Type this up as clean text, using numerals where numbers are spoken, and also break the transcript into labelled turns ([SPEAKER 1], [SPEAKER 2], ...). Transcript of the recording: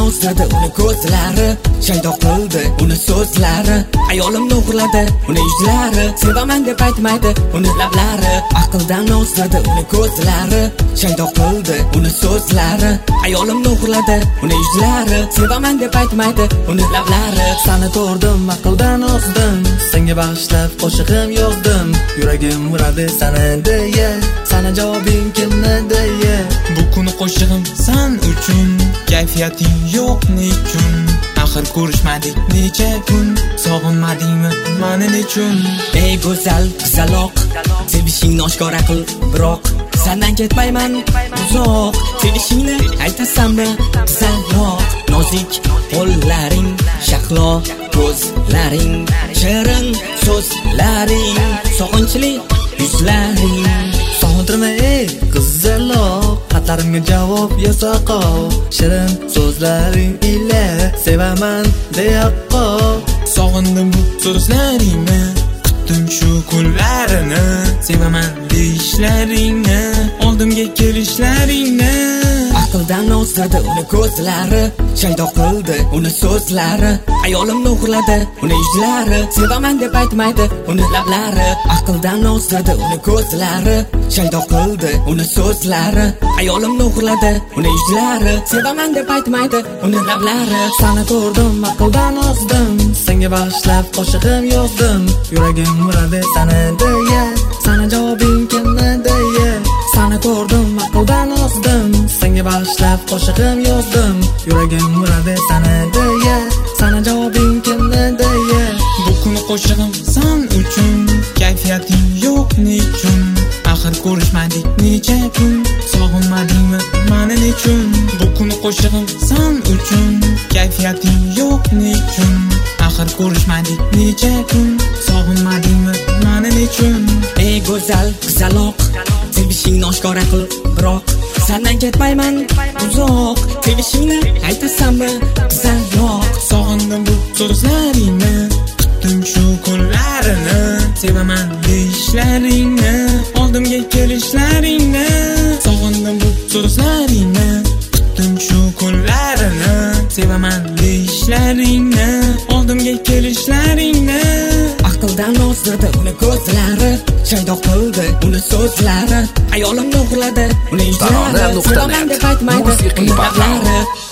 [SPEAKER 1] ozdirdi uni ko'zlari, shaydoq qildi uni so'zlari. Ayolimni uxladi uni yuzlari, sevaman deb aytmaydi uni lablari. Aqldan ozdirdi uni ko'zlari, shaydoq qildi uni so'zlari. Ayolimni uxladi uni yuzlari, sevaman deb aytmaydi uni lablari.
[SPEAKER 2] Seni ko'rdim, aqldan ozdim, senga bag'ishlab qo'shig'im yozdim. Yuragim uradi sana deya, sana javobing kimni deya.
[SPEAKER 3] Bu kuni qo'shig'im sen uchun, kayfiyating yo'q nechun? Axir ko'rishmadik necha kun, sog'inmadingmi meni nechun?
[SPEAKER 1] Ey go'zal qizaloq, sevishingni oshkora qil, biroq sendan ketmayman uzoq. Sevishingni aytasanmi qizaloq? Nozik qo'llaring, shahlo ko'zlaring, shirin so'zlaring, sog'inchli yuzlaring.
[SPEAKER 2] Sog'intirma ey qizaloq, xatlarimga javob yozaqov. Shirin so'zlaring ila sevaman deyaqov.
[SPEAKER 3] Sog'indim bu so'zlaringni, kutdim shu kunlarini. Sevaman deyishlaringni, oldimga kelishlaringni.
[SPEAKER 1] Aqldan ozdirdi uni ko'zlari, shaydoq qildi uni so'zlari. Ayolimni uxladi uni yuzlari, sevaman deb aytmaydi uni lablari. Aqldan ozdirdi uni ko'zlari, shaydoq qildi uni so'zlari. Ayolimni uxladi uni yuzlari, sevaman deb aytmaydi uni lablari.
[SPEAKER 2] Seni ko'rdim, aqldan ozdim, senga bag'ishlab qo'shig'im yozdim. Yuragim uradi sana deya, sana javobing kimni deya. Seni ko'rdim, aqldan ozdim, senga bag'ishlab qo'shig'im yozdim. Yuragim uradi sana deya, sana javobing kimni deya.
[SPEAKER 3] Bu kuni qo'shig'im sen uchun, kayfiyating yo'q nechun? Axir ko'rishmadik necha kun, sog'inmadingmi meni nechun? Bu kuni qo'shig'im sen uchun, kayfiyating yo'q nechun? Axir ko'rishmadik necha kun, sog'inmadingmi meni nechun?
[SPEAKER 1] Ey go'zal qizaloq, sevishingni oshkora qil, biroq sendan ketmayman uzoq. Sevishingni aytasanmi qizaloq?
[SPEAKER 3] Sog'indim bu so'zlaringni, kutdim shu kunlarini. Sevaman deyishlaringni, oldimga kelishlaringni. Sog'indim bu so'zlaringni, kutdim shu kunlarini. Sevaman deyishlaringni, oldimga kelishlaringni.
[SPEAKER 1] Aqldan ozdirdi uni ko'zlari, shaydoq qildi uni so'zlari. Ayolimni uxladi uni yuzlari, sevaman deb aytmaydi uni lablari.